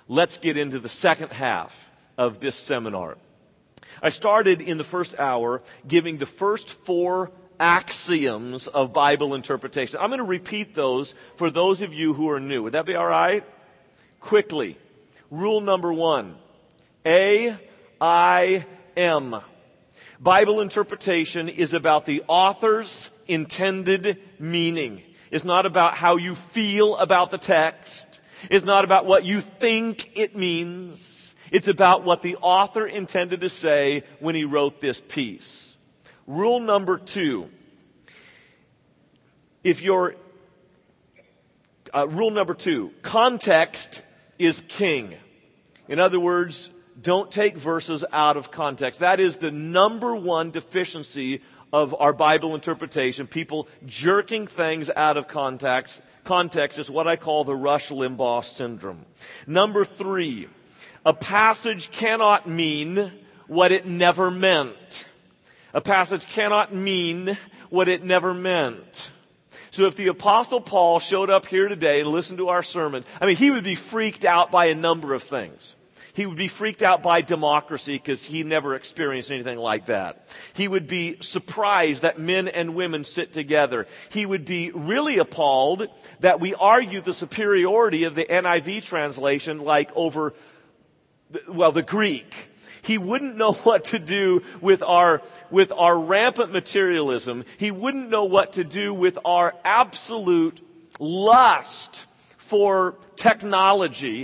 let's get into the second half of this seminar. I started in the first hour giving the first 4 axioms of Bible interpretation. I'm going to repeat those for those of you who are new. Would that be all right? Quickly. Rule number 1. A-I-M. Bible interpretation is about the author's intended meaning. It's not about how you feel about the text. It's not about what you think it means. It's about what the author intended to say when he wrote this piece. Rule number 2. Rule number 2, context is king. In other words, don't take verses out of context. That is the number one deficiency of our Bible interpretation. People jerking things out of context. Context is what I call the Rush Limbaugh syndrome. Number 3, a passage cannot mean what it never meant. A passage cannot mean what it never meant. So if the Apostle Paul showed up here today and listened to our sermon, he would be freaked out by a number of things. He would be freaked out by democracy because he never experienced anything like that. He would be surprised that men and women sit together. He would be really appalled that we argue the superiority of the NIV translation like over, the Greek. He wouldn't know what to do with our rampant materialism. He wouldn't know what to do with our absolute lust for technology.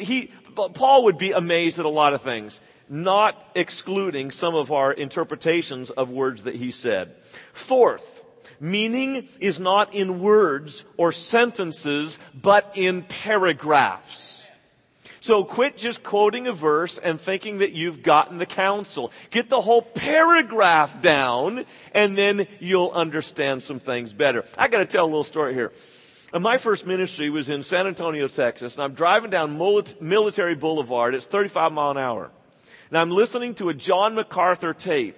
Paul would be amazed at a lot of things, not excluding some of our interpretations of words that he said. Fourth, meaning is not in words or sentences, but in paragraphs. So quit just quoting a verse and thinking that you've gotten the counsel. Get the whole paragraph down, and then you'll understand some things better. I got to tell a little story here. My first ministry was in San Antonio, Texas, and I'm driving down Military Boulevard. It's 35 miles an hour. And I'm listening to a John MacArthur tape.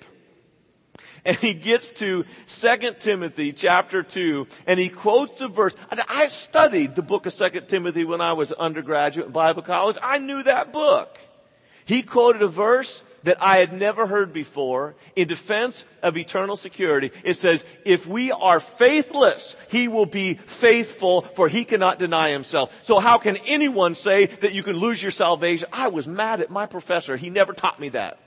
And he gets to 2 Timothy chapter 2, and he quotes a verse. I studied the book of 2 Timothy when I was undergraduate in Bible college. I knew that book. He quoted a verse that I had never heard before in defense of eternal security. It says, if we are faithless, he will be faithful, for he cannot deny himself. So how can anyone say that you can lose your salvation? I was mad at my professor. He never taught me that.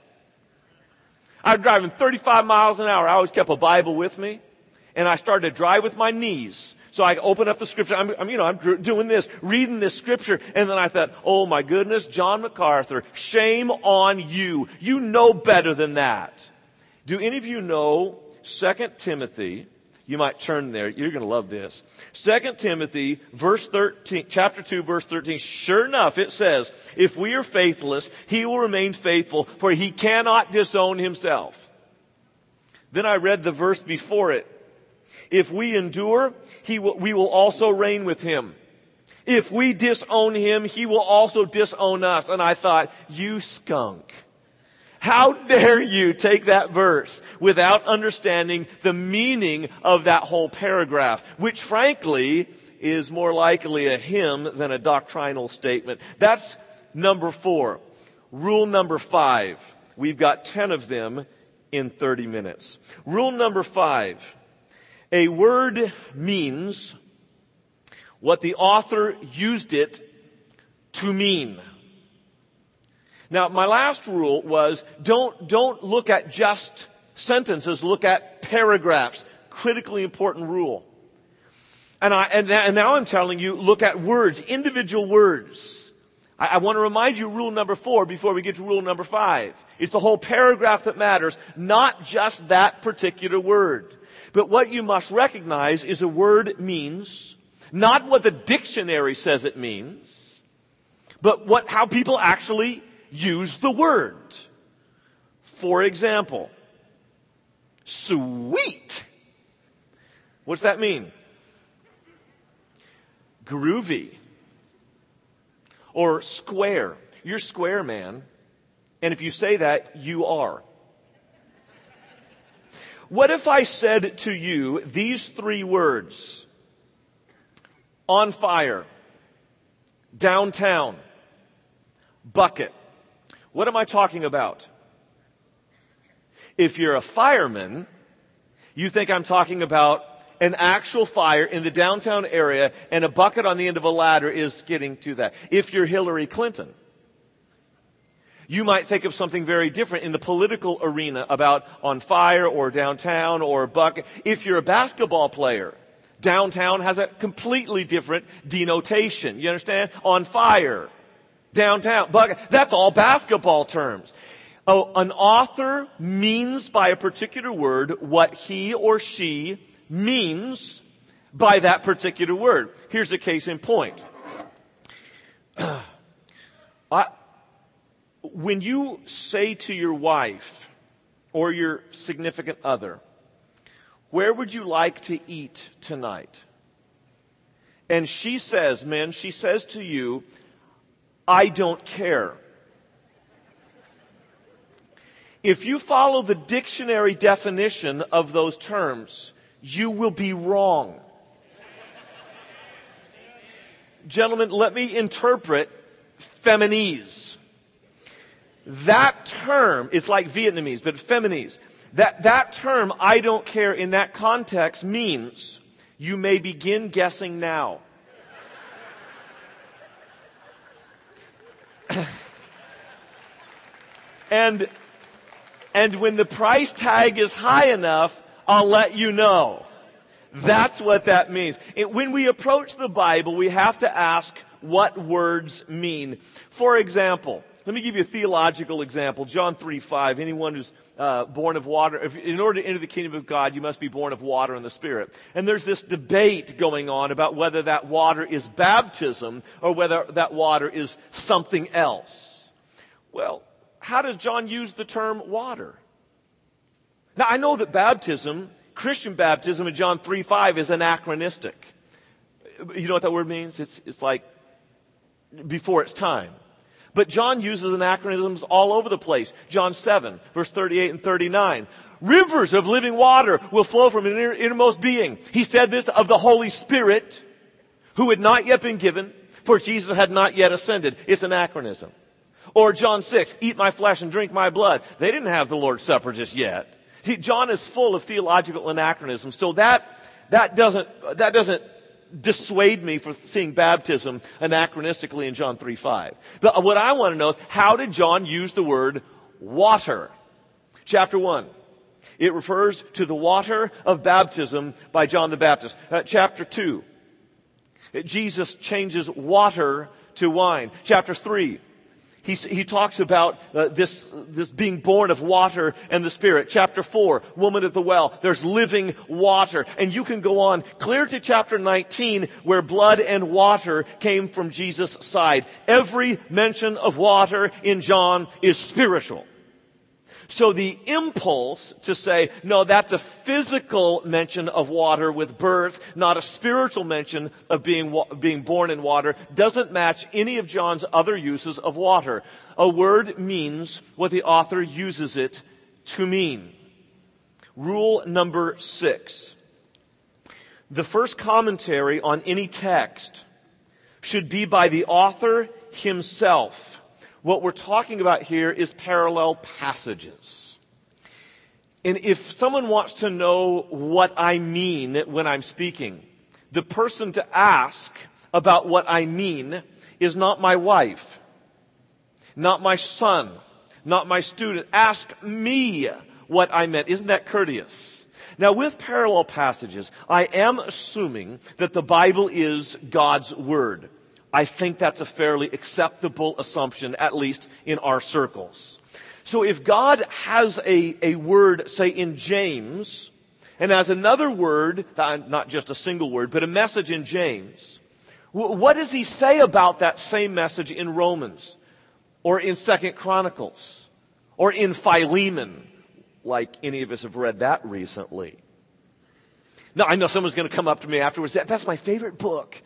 I was driving 35 miles an hour. I always kept a Bible with me, and I started to drive with my knees. So I opened up the scripture. I'm doing this, reading this scripture, and then I thought, oh my goodness, John MacArthur, shame on you. You know better than that. Do any of you know 2 Timothy? You might turn there. You're going to love this. 2 Timothy, verse 13, chapter 2, verse 13. Sure enough, it says, if we are faithless, he will remain faithful, for he cannot disown himself. Then I read the verse before it. If we endure, we will also reign with him. If we disown him, he will also disown us. And I thought, you skunk. How dare you take that verse without understanding the meaning of that whole paragraph, which frankly is more likely a hymn than a doctrinal statement. That's number 4. Rule number 5. We've got 10 of them in 30 minutes. Rule number 5. A word means what the author used it to mean. Now, my last rule was don't look at just sentences, look at paragraphs. Critically important rule. And now I'm telling you, look at words, individual words. I want to remind you rule number 4 before we get to rule number 5. It's the whole paragraph that matters, not just that particular word. But what you must recognize is a word means not what the dictionary says it means, but how people actually use the word. For example, sweet. What's that mean? Groovy. Or square. You're square, man. And if you say that, you are. What if I said to you these 3 words? On fire. Downtown. bucket. What am I talking about? If you're a fireman, you think I'm talking about an actual fire in the downtown area and a bucket on the end of a ladder is getting to that. If you're Hillary Clinton, you might think of something very different in the political arena about on fire or downtown or a bucket. If you're a basketball player, downtown has a completely different denotation. You understand? On fire, downtown, bucket. That's all basketball terms. Oh, an author means by a particular word what he or she means by that particular word. Here's a case in point. When you say to your wife or your significant other, where would you like to eat tonight? And she says, men, she says to you, I don't care. If you follow the dictionary definition of those terms, you will be wrong. Gentlemen, let me interpret feminese. That term is like Vietnamese, but feminese. That term, I don't care, in that context means you may begin guessing now. And when the price tag is high enough, I'll let you know. That's what that means. When we approach the Bible, we have to ask what words mean. For example, let me give you a theological example. John 3:5. Anyone who's born of water, in order to enter the kingdom of God, you must be born of water and the Spirit. And there's this debate going on about whether that water is baptism or whether that water is something else. Well, how does John use the term water? Now, I know that baptism, Christian baptism in John 3:5 is anachronistic. You know what that word means? It's like before its time. But John uses anachronisms all over the place. John 7, verse 38 and 39. Rivers of living water will flow from an innermost being. He said this of the Holy Spirit, who had not yet been given, for Jesus had not yet ascended. It's anachronism. Or John 6, eat my flesh and drink my blood. They didn't have the Lord's Supper just yet. See, John is full of theological anachronisms. So that doesn't dissuade me from seeing baptism anachronistically in John 3:5. But what I want to know is, how did John use the word water? Chapter 1. It refers to the water of baptism by John the Baptist. Chapter 2. Jesus changes water to wine. Chapter 3. He talks about this being born of water and the Spirit. Chapter 4, woman at the well. There's living water. And you can go on clear to chapter 19, where blood and water came from Jesus' side. Every mention of water in John is spiritual. So the impulse to say, no, that's a physical mention of water with birth, not a spiritual mention of being born in water, doesn't match any of John's other uses of water. A word means what the author uses it to mean. Rule number 6. The first commentary on any text should be by the author himself. What we're talking about here is parallel passages. And if someone wants to know what I mean when I'm speaking, the person to ask about what I mean is not my wife, not my son, not my student. Ask me what I meant. Isn't that courteous? Now, with parallel passages, I am assuming that the Bible is God's Word. I think that's a fairly acceptable assumption, at least in our circles. So if God has a word, say in James, and has another word, not just a single word, but a message in James, what does he say about that same message in Romans, or in 2 Chronicles, or in Philemon, like any of us have read that recently? Now, I know someone's going to come up to me afterwards, that's my favorite book.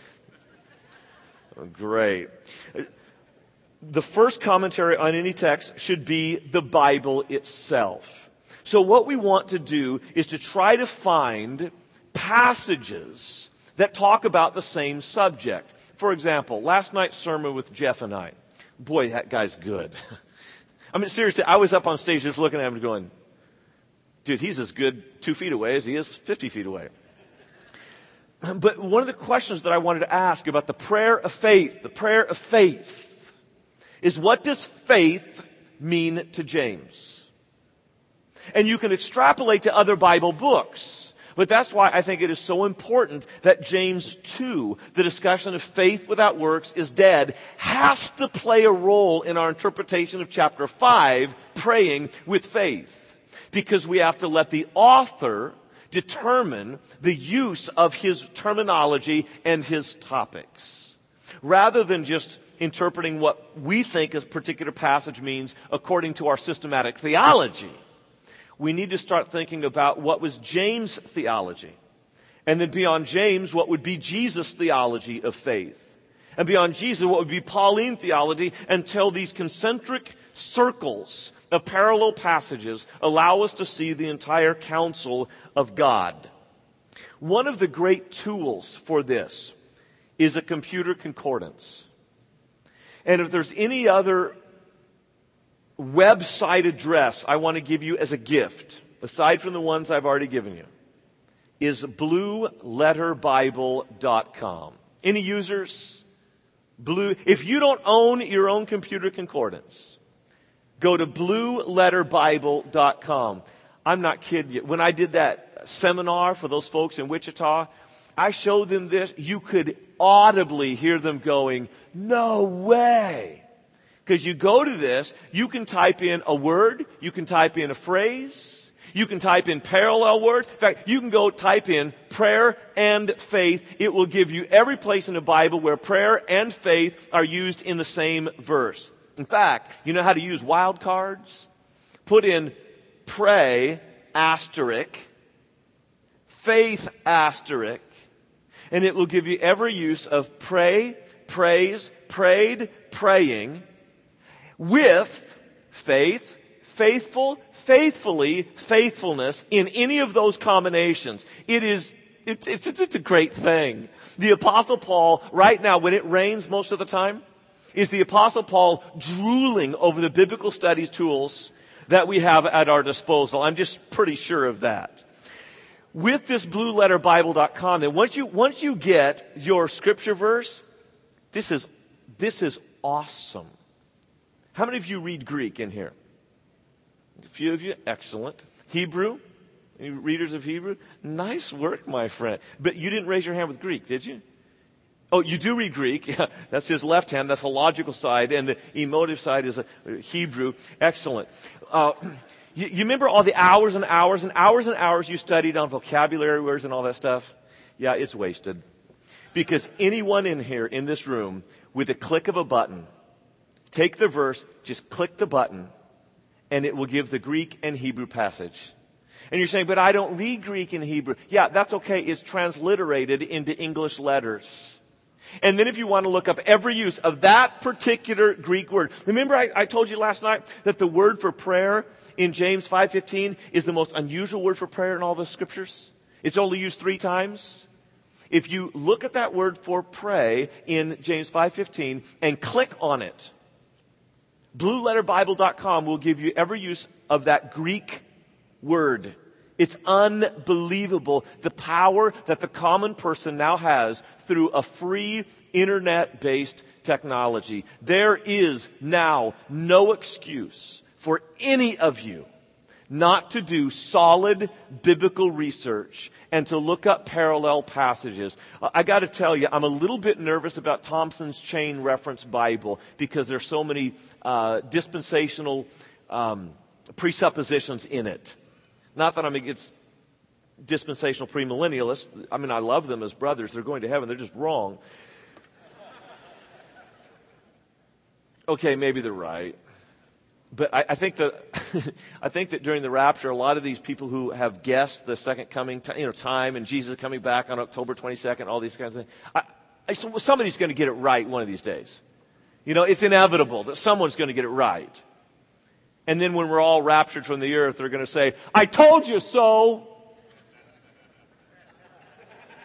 Great. The first commentary on any text should be the Bible itself. So what we want to do is to try to find passages that talk about the same subject. For example, last night's sermon with Jeff and I, boy, that guy's good. I mean, seriously, I was up on stage just looking at him going, dude, he's as good 2 feet away as he is 50 feet away. But one of the questions that I wanted to ask about the prayer of faith, is what does faith mean to James? And you can extrapolate to other Bible books. But that's why I think it is so important that James 2, the discussion of faith without works is dead, has to play a role in our interpretation of chapter 5, praying with faith. Because we have to let the author determine the use of his terminology and his topics, rather than just interpreting what we think a particular passage means according to our systematic theology. We need to start thinking about what was James' theology, and then beyond James, what would be Jesus' theology of faith, and beyond Jesus, what would be Pauline theology, until these concentric circles of parallel passages allow us to see the entire counsel of God. One of the great tools for this is a computer concordance. And if there's any other website address I want to give you as a gift, aside from the ones I've already given you, is blueletterbible.com. Any users? If you don't own your own computer concordance, go to blueletterbible.com. I'm not kidding you. When I did that seminar for those folks in Wichita, I showed them this. You could audibly hear them going, no way. Because you go to this, you can type in a word, you can type in a phrase, you can type in parallel words. In fact, you can go type in prayer and faith. It will give you every place in the Bible where prayer and faith are used in the same verse. In fact, you know how to use wildcards? Put in pray asterisk, faith asterisk, and it will give you every use of pray, praise, prayed, praying, with faith, faithful, faithfully, faithfulness in any of those combinations. It's a great thing. The Apostle Paul, right now, when it rains most of the time, is the Apostle Paul drooling over the biblical studies tools that we have at our disposal. I'm just pretty sure of that. With this blueletterbible.com, then once you get your scripture verse, this is awesome. How many of you read Greek in here? A few of you, excellent. Hebrew? Any readers of Hebrew? Nice work, my friend. But you didn't raise your hand with Greek, did you? Oh, you do read Greek. Yeah, that's his left hand. That's the logical side. And the emotive side is Hebrew. Excellent. You remember all the hours and hours and hours and hours you studied on vocabulary words and all that stuff? Yeah, it's wasted. Because anyone in here, in this room, with a click of a button, take the verse, just click the button, and it will give the Greek and Hebrew passage. And you're saying, but I don't read Greek and Hebrew. Yeah, that's okay. It's transliterated into English letters. And then if you want to look up every use of that particular Greek word. Remember I told you last night that the word for prayer in James 5:15 is the most unusual word for prayer in all the scriptures? It's only used 3 times. If you look at that word for pray in James 5:15 and click on it, blueletterbible.com will give you every use of that Greek word. It's unbelievable the power that the common person now has through a free internet-based technology. There is now no excuse for any of you not to do solid biblical research and to look up parallel passages. I got to tell you, I'm a little bit nervous about Thompson's Chain Reference Bible because there's so many dispensational presuppositions in it. Not that I'm against dispensational premillennialists. I mean, I love them as brothers. They're going to heaven. They're just wrong. Okay, maybe they're right. But I think that during the rapture, a lot of these people who have guessed the second coming, time, and Jesus coming back on October 22nd, all these kinds of things, somebody's going to get it right one of these days. It's inevitable that someone's going to get it right. And then when we're all raptured from the earth, they're going to say, I told you so.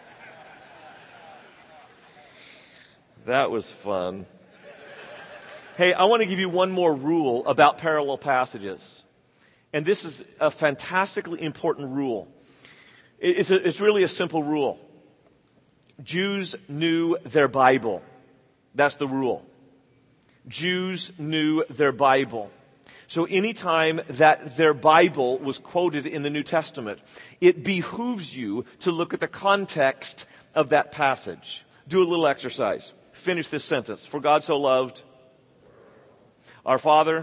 That was fun. Hey, I want to give you one more rule about parallel passages. And this is a fantastically important rule. It's really a simple rule. Jews knew their Bible. That's the rule. Jews knew their Bible. So anytime that their Bible was quoted in the New Testament, it behooves you to look at the context of that passage. Do a little exercise. Finish this sentence. For God so loved our Father,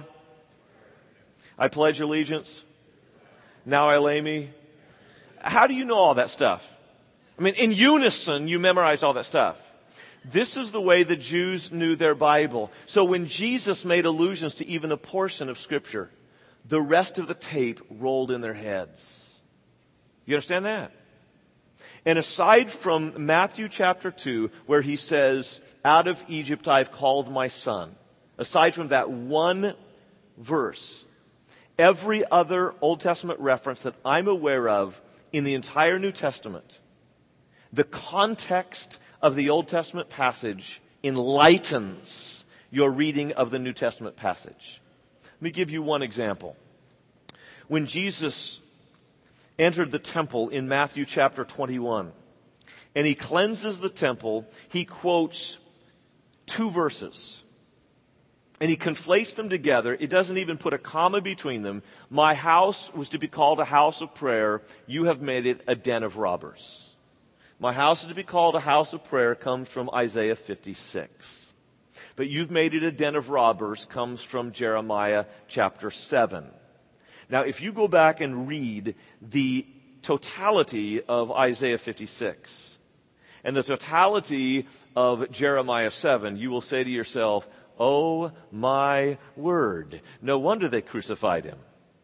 I pledge allegiance. Now I lay me. How do you know all that stuff? I mean, in unison, you memorized all that stuff. This is the way the Jews knew their Bible. So when Jesus made allusions to even a portion of Scripture, the rest of the tape rolled in their heads. You understand that? And aside from Matthew chapter 2, where he says, out of Egypt I've called my son, aside from that one verse, every other Old Testament reference that I'm aware of in the entire New Testament, the context of the Old Testament passage enlightens your reading of the New Testament passage. Let me give you one example. When Jesus entered the temple in Matthew chapter 21, and he cleanses the temple, he quotes two verses. And he conflates them together. It doesn't even put a comma between them. My house was to be called a house of prayer. You have made it a den of robbers. My house is to be called a house of prayer comes from Isaiah 56. But you've made it a den of robbers comes from Jeremiah chapter 7. Now, if you go back and read the totality of Isaiah 56 and the totality of Jeremiah 7, you will say to yourself, oh my word, no wonder they crucified him.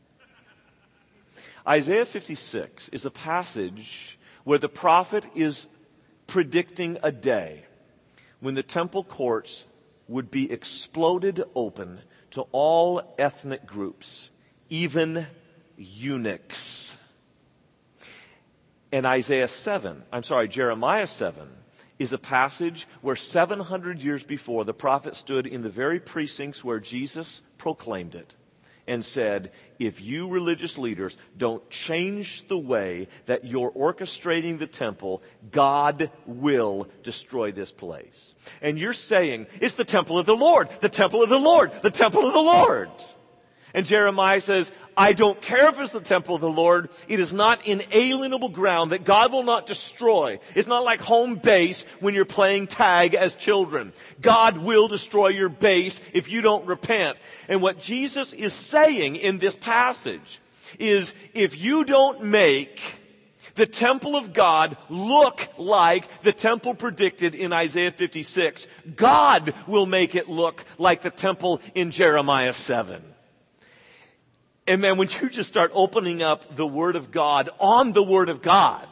Isaiah 56 is a passage where the prophet is predicting a day when the temple courts would be exploded open to all ethnic groups, even eunuchs. And Jeremiah 7 is a passage where 700 years before the prophet stood in the very precincts where Jesus proclaimed it and said, if you religious leaders don't change the way that you're orchestrating the temple, God will destroy this place. And you're saying, it's the temple of the Lord, the temple of the Lord, the temple of the Lord. And Jeremiah says, I don't care if it's the temple of the Lord. It is not inalienable ground that God will not destroy. It's not like home base when you're playing tag as children. God will destroy your base if you don't repent. And what Jesus is saying in this passage is, if you don't make the temple of God look like the temple predicted in Isaiah 56, God will make it look like the temple in Jeremiah 7. And man, when you just start opening up the Word of God on the Word of God,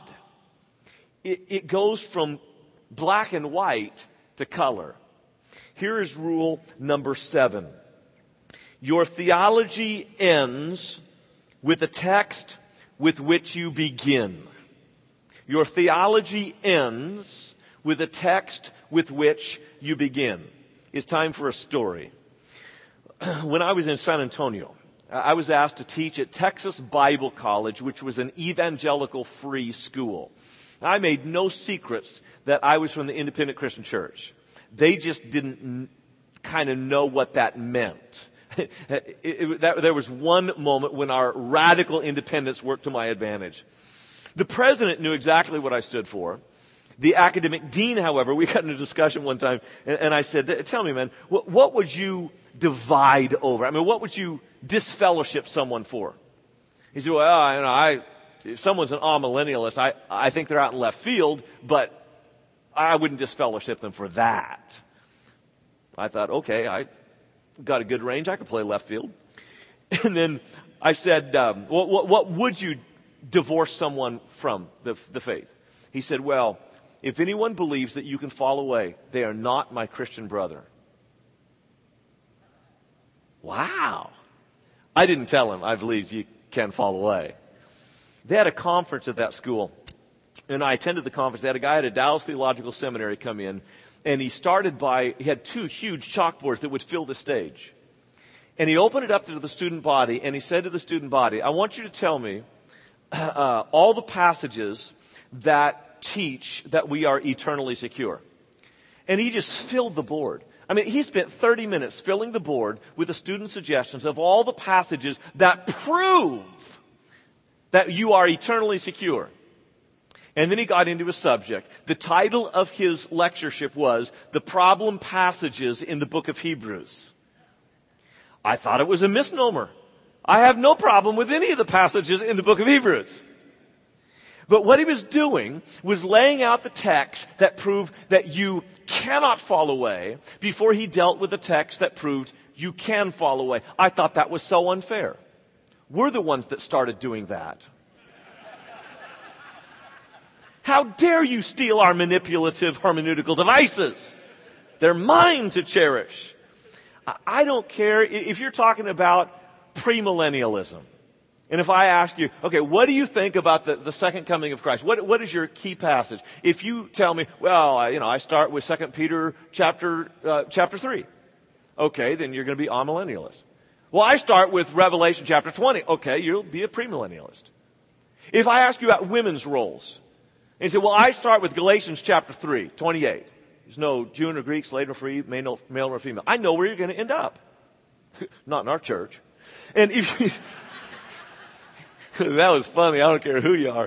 it goes from black and white to color. Here is rule number 7. Your theology ends with the text with which you begin. Your theology ends with the text with which you begin. It's time for a story. When I was in San Antonio, I was asked to teach at Texas Bible College, which was an evangelical free school. I made no secrets that I was from the Independent Christian Church. They just didn't kind of know what that meant. There was one moment when our radical independence worked to my advantage. The president knew exactly what I stood for. The academic dean, however, we got in a discussion one time, and I said, tell me, man, what would you divide over? I mean, what would you disfellowship someone for? He said, well, if someone's an amillennialist, I think they're out in left field, but I wouldn't disfellowship them for that. I thought, okay, I got a good range. I could play left field. And then I said, what would you divorce someone from the faith? He said, well, if anyone believes that you can fall away, they are not my Christian brother. Wow. I didn't tell him I believed you can fall away. They had a conference at that school, and I attended the conference. They had a guy at a Dallas Theological Seminary come in, And he had 2 huge chalkboards that would fill the stage. And he opened it up to the student body, and he said to the student body, I want you to tell me all the passages that teach that we are eternally secure. And he just filled the board. I mean, he spent 30 minutes filling the board with the student suggestions of all the passages that prove that you are eternally secure. And then he got into a subject. The title of his lectureship was The Problem Passages in the Book of Hebrews. I thought it was a misnomer. I have no problem with any of the passages in the book of Hebrews. But what he was doing was laying out the texts that prove that you cannot fall away before he dealt with the text that proved you can fall away. I thought that was so unfair. We're the ones that started doing that. How dare you steal our manipulative hermeneutical devices? They're mine to cherish. I don't care if you're talking about premillennialism. And if I ask you, okay, what do you think about the second coming of Christ? What is your key passage? If you tell me, well, I start with 2 Peter chapter 3. Okay, then you're going to be amillennialist. Well, I start with Revelation chapter 20. Okay, you'll be a premillennialist. If I ask you about women's roles, and you say, well, I start with Galatians chapter 3, 28. There's no Jew nor Greek, slave nor free, male nor female. I know where you're going to end up. Not in our church. And if you... That was funny. I don't care who you are.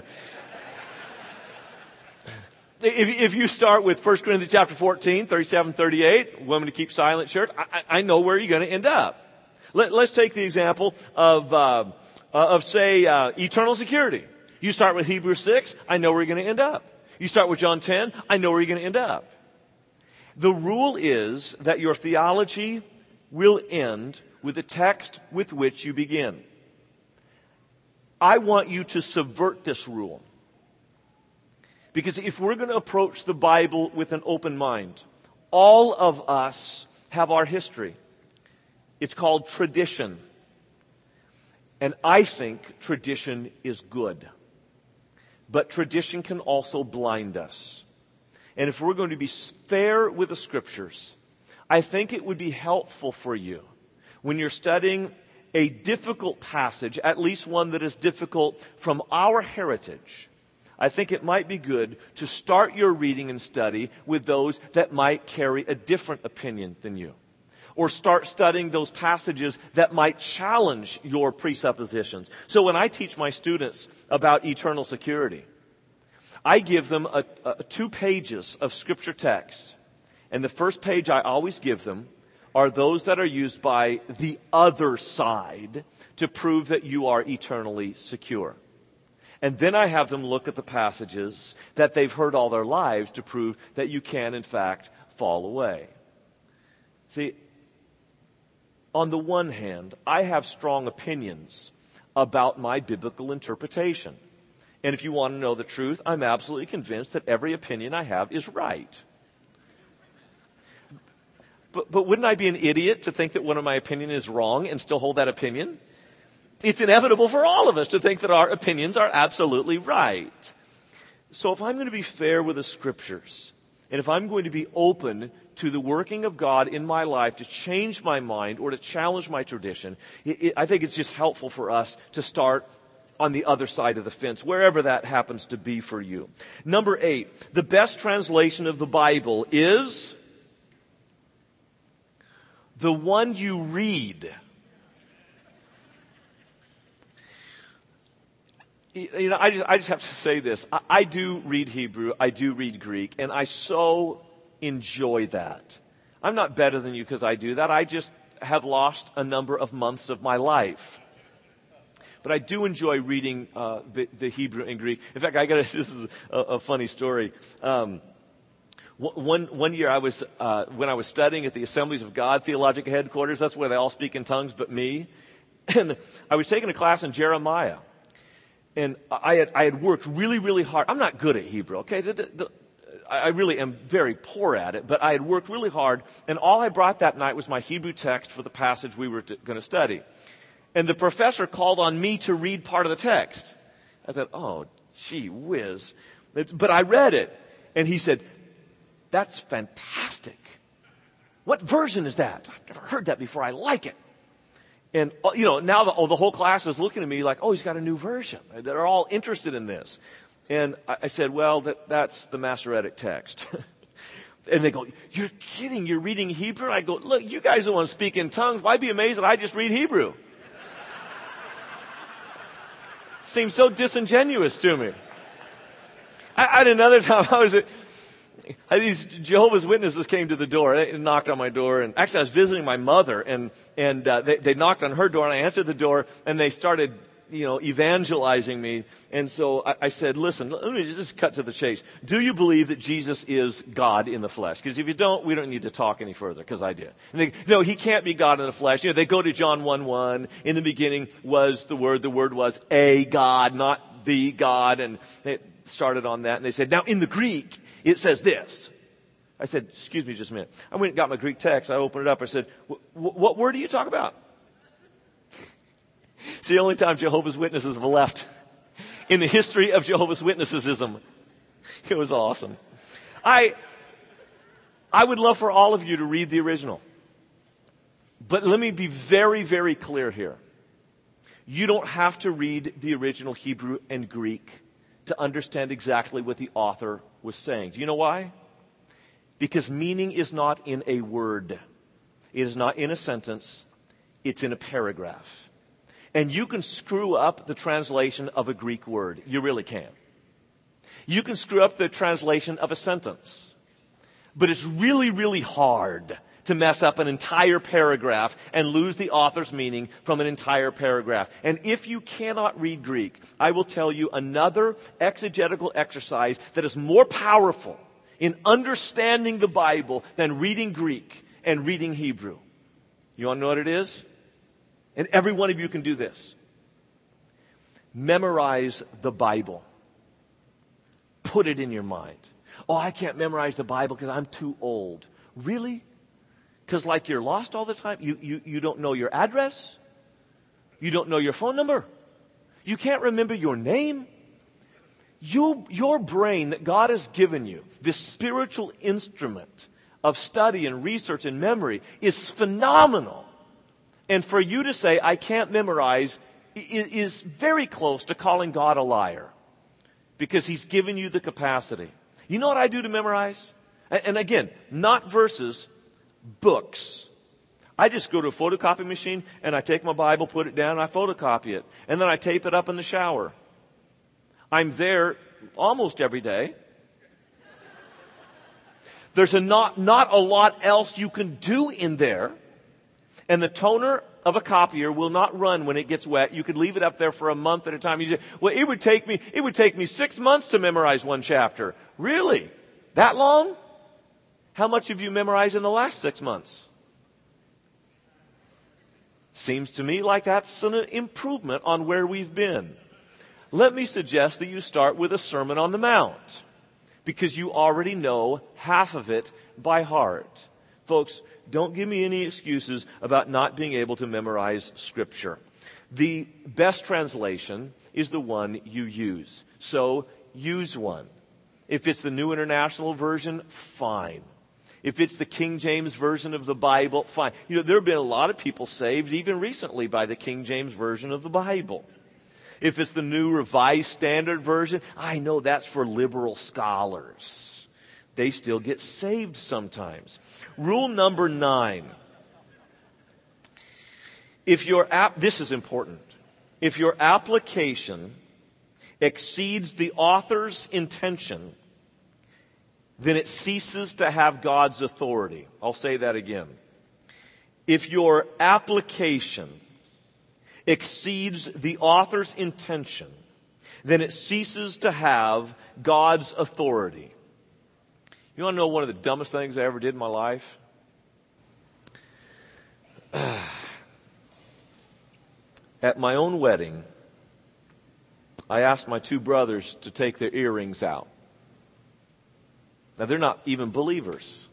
If you start with 1 Corinthians chapter 14, 37, 38, women to keep silent church, I know where you're going to end up. Let's take the example of say, eternal security. You start with Hebrews 6, I know where you're going to end up. You start with John 10, I know where you're going to end up. The rule is that your theology will end with the text with which you begin. I want you to subvert this rule. Because if we're going to approach the Bible with an open mind, all of us have our history. It's called tradition. And I think tradition is good. But tradition can also blind us. And if we're going to be fair with the Scriptures, I think it would be helpful for you when you're studying a difficult passage, at least one that is difficult from our heritage. I think it might be good to start your reading and study with those that might carry a different opinion than you. Or start studying those passages that might challenge your presuppositions. So when I teach my students about eternal security, I give them 2 pages of scripture text. And the first page I always give them are those that are used by the other side to prove that you are eternally secure. And then I have them look at the passages that they've heard all their lives to prove that you can, in fact, fall away. See, on the one hand, I have strong opinions about my biblical interpretation. And if you want to know the truth, I'm absolutely convinced that every opinion I have is right. But wouldn't I be an idiot to think that one of my opinions is wrong and still hold that opinion? It's inevitable for all of us to think that our opinions are absolutely right. So if I'm going to be fair with the Scriptures, and if I'm going to be open to the working of God in my life to change my mind or to challenge my tradition, I think it's just helpful for us to start on the other side of the fence, wherever that happens to be for you. Number 8, the best translation of the Bible is the one you read. You know, I just have to say this. I do read Hebrew, I do read Greek, and I so enjoy that. I'm not better than you because I do that. I just have lost a number of months of my life. But I do enjoy reading the Hebrew and Greek. In fact, this is a funny story. One year when I was studying at the Assemblies of God Theological Headquarters, that's where they all speak in tongues but me. And I was taking a class in Jeremiah. And I had worked really, really hard. I'm not good at Hebrew, okay? I really am very poor at it, but I had worked really hard. And all I brought that night was my Hebrew text for the passage we were going to study. And the professor called on me to read part of the text. I thought, oh, gee whiz. But I read it. And he said, that's fantastic. What version is that? I've never heard that before. I like it. And, now the whole class is looking at me like, oh, he's got a new version. They're all interested in this. And I said, well, that's the Masoretic text. And they go, you're kidding, you're reading Hebrew? I go, look, you guys don't want to speak in tongues. Why be amazed that I just read Hebrew? Seems so disingenuous to me. I had another time, these Jehovah's Witnesses came to the door and knocked on my door. And actually, I was visiting my mother, and they knocked on her door, and I answered the door, and they started, evangelizing me. And so I said, listen, let me just cut to the chase. Do you believe that Jesus is God in the flesh? Because if you don't, we don't need to talk any further, because I did. And no, he can't be God in the flesh. They go to John 1:1. In the beginning was the Word was a God, not the God. And they started on that, and they said, now in the Greek, it says this. I said, excuse me just a minute. I went and got my Greek text. I opened it up. I said, what word do you talk about? It's the only time Jehovah's Witnesses have left in the history of Jehovah's Witnessesism. It was awesome. I would love for all of you to read the original. But let me be very, very clear here. You don't have to read the original Hebrew and Greek to understand exactly what the author was saying. Do you know why? Because meaning is not in a word. It is not in a sentence. It's in a paragraph. And you can screw up the translation of a Greek word. You really can. You can screw up the translation of a sentence. But it's really, really hard to mess up an entire paragraph and lose the author's meaning from an entire paragraph. And if you cannot read Greek, I will tell you another exegetical exercise that is more powerful in understanding the Bible than reading Greek and reading Hebrew. You want to know what it is? And every one of you can do this. Memorize the Bible. Put it in your mind. Oh, I can't memorize the Bible because I'm too old. Really? Because like you're lost all the time? You don't know your address? You don't know your phone number? You can't remember your name? Your brain that God has given you, this spiritual instrument of study and research and memory, is phenomenal. And for you to say, I can't memorize, is very close to calling God a liar. Because He's given you the capacity. You know what I do to memorize? And again, not verses, books. I just go to a photocopy machine and I take my Bible, put it down, and I photocopy it. And then I tape it up in the shower. I'm there almost every day. There's not a lot else you can do in there. And the toner of a copier will not run when it gets wet. You could leave it up there for a month at a time. You say, well, it would take me 6 months to memorize one chapter. Really? That long? How much have you memorized in the last 6 months? Seems to me like that's an improvement on where we've been. Let me suggest that you start with a Sermon on the Mount, because you already know half of it by heart. Folks, don't give me any excuses about not being able to memorize Scripture. The best translation is the one you use. So use one. If it's the New International Version, fine. If it's the King James Version of the Bible, fine. There have been a lot of people saved even recently by the King James Version of the Bible. If it's the New Revised Standard Version, I know that's for liberal scholars. They still get saved sometimes. Rule number 9. This is important. If your application exceeds the author's intention, then it ceases to have God's authority. I'll say that again. If your application exceeds the author's intention, then it ceases to have God's authority. You want to know one of the dumbest things I ever did in my life? At my own wedding, I asked my 2 brothers to take their earrings out. Now, they're not even believers.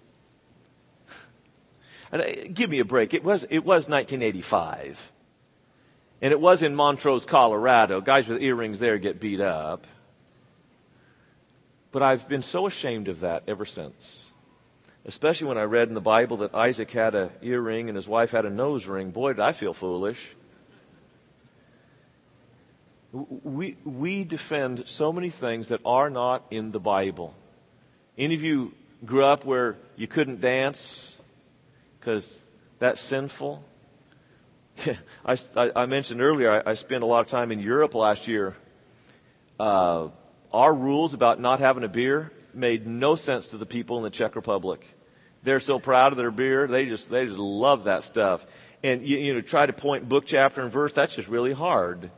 And give me a break. It was 1985. And it was in Montrose, Colorado. Guys with earrings there get beat up. But I've been so ashamed of that ever since. Especially when I read in the Bible that Isaac had an earring and his wife had a nose ring. Boy, did I feel foolish. We defend so many things that are not in the Bible. Any of you grew up where you couldn't dance because that's sinful? I mentioned earlier, I spent a lot of time in Europe last year. Our rules about not having a beer made no sense to the people in the Czech Republic. They're so proud of their beer. They just love that stuff. And you know, try to point book, chapter, and verse, that's just really hard.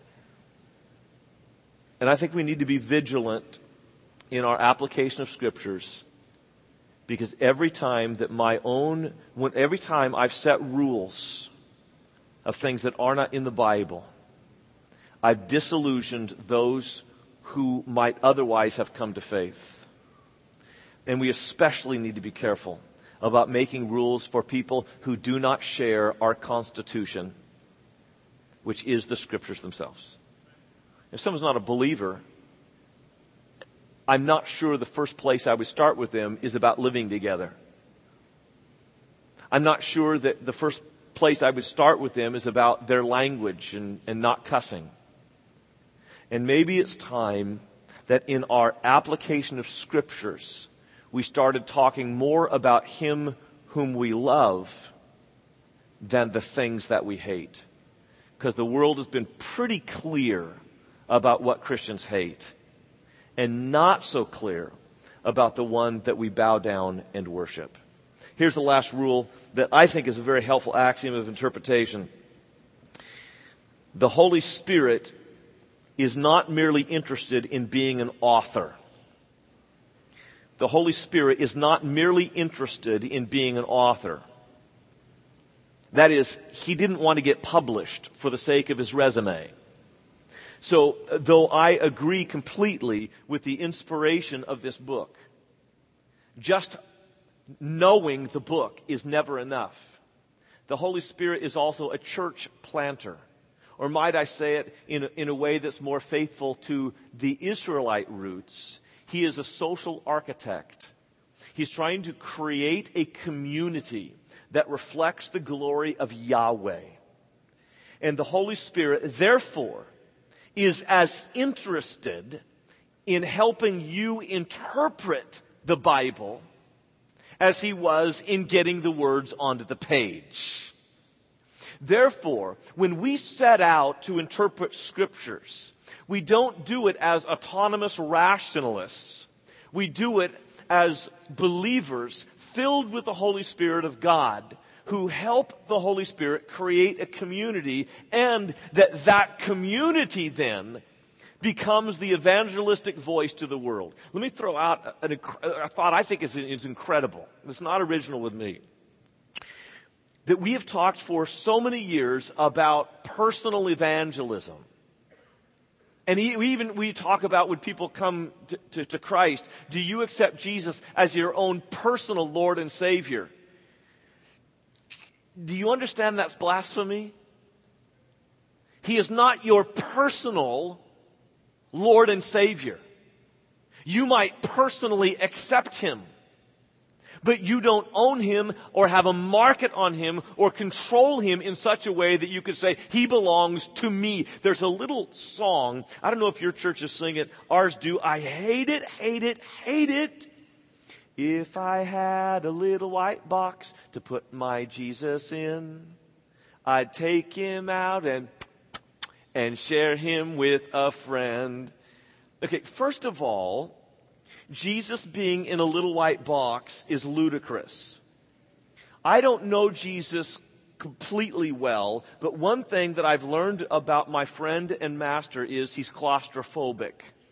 And I think we need to be vigilant in our application of scriptures, because every time I've set rules of things that are not in the Bible, I've disillusioned those who might otherwise have come to faith. And we especially need to be careful about making rules for people who do not share our Constitution, which is the Scriptures themselves. If someone's not a believer, I'm not sure the first place I would start with them is about living together. I'm not sure that the first place I would start with them is about their language and not cussing. And maybe it's time that in our application of scriptures, we started talking more about Him whom we love than the things that we hate. Because the world has been pretty clear about what Christians hate, and not so clear about the one that we bow down and worship. Here's the last rule that I think is a very helpful axiom of interpretation. The Holy Spirit is not merely interested in being an author. The Holy Spirit is not merely interested in being an author. That is, He didn't want to get published for the sake of His resume. So, though I agree completely with the inspiration of this book, just knowing the book is never enough. The Holy Spirit is also a church planter. Or might I say it in a way that's more faithful to the Israelite roots. He is a social architect. He's trying to create a community that reflects the glory of Yahweh. And the Holy Spirit, therefore, is as interested in helping you interpret the Bible as He was in getting the words onto the page. Therefore, when we set out to interpret scriptures, we don't do it as autonomous rationalists. We do it as believers filled with the Holy Spirit of God, who help the Holy Spirit create a community, and that community then becomes the evangelistic voice to the world. Let me throw out a thought I think is incredible. It's not original with me. That we have talked for so many years about personal evangelism. And we talk about when people come to Christ, do you accept Jesus as your own personal Lord and Savior? Do you understand that's blasphemy? He is not your personal Lord and Savior. You might personally accept Him, but you don't own Him or have a market on Him or control Him in such a way that you could say, He belongs to me. There's a little song, I don't know if your churches sing it, ours do. I hate it, hate it, hate it. If I had a little white box to put my Jesus in, I'd take Him out and share Him with a friend. Okay, first of all, Jesus being in a little white box is ludicrous. I don't know Jesus completely well, but one thing that I've learned about my friend and master is he's claustrophobic.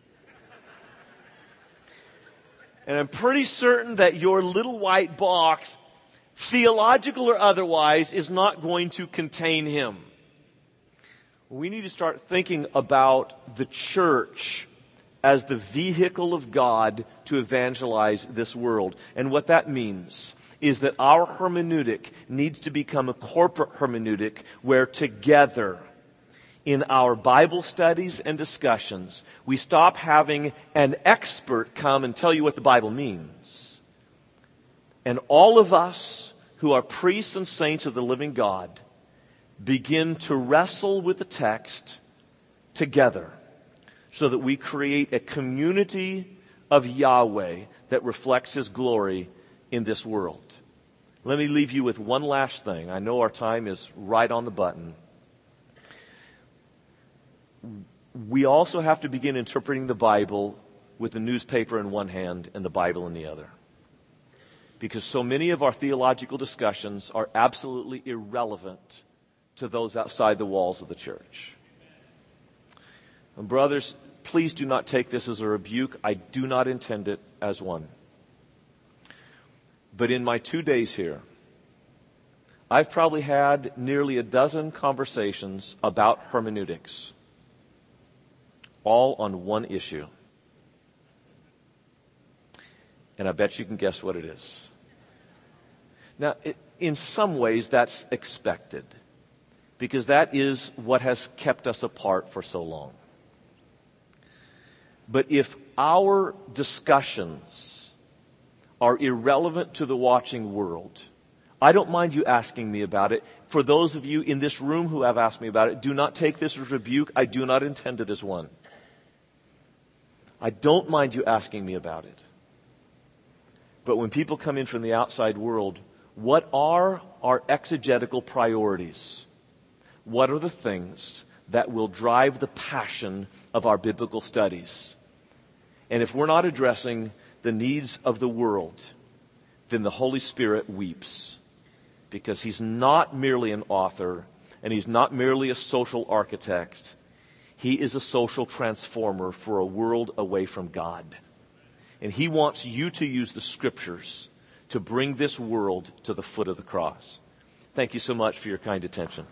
And I'm pretty certain that your little white box, theological or otherwise, is not going to contain him. We need to start thinking about the church as the vehicle of God to evangelize this world. And what that means is that our hermeneutic needs to become a corporate hermeneutic where together in our Bible studies and discussions, we stop having an expert come and tell you what the Bible means. And all of us who are priests and saints of the living God begin to wrestle with the text together so that we create a community of Yahweh that reflects His glory in this world. Let me leave you with one last thing. I know our time is right on the button. We also have to begin interpreting the Bible with the newspaper in one hand and the Bible in the other. Because so many of our theological discussions are absolutely irrelevant to those outside the walls of the church. And brothers, please do not take this as a rebuke. I do not intend it as one. But in my 2 days here, I've probably had nearly a dozen conversations about hermeneutics, all on one issue. And I bet you can guess what it is. Now, in some ways, that's expected, because that is what has kept us apart for so long. But if our discussions are irrelevant to the watching world, I don't mind you asking me about it. For those of you in this room who have asked me about it, do not take this as rebuke. I do not intend it as one. I don't mind you asking me about it. But when people come in from the outside world, what are our exegetical priorities? What are the things that will drive the passion of our biblical studies? And if we're not addressing the needs of the world, then the Holy Spirit weeps, because He's not merely an author and He's not merely a social architect. He is a social transformer for a world away from God. And He wants you to use the Scriptures to bring this world to the foot of the cross. Thank you so much for your kind attention.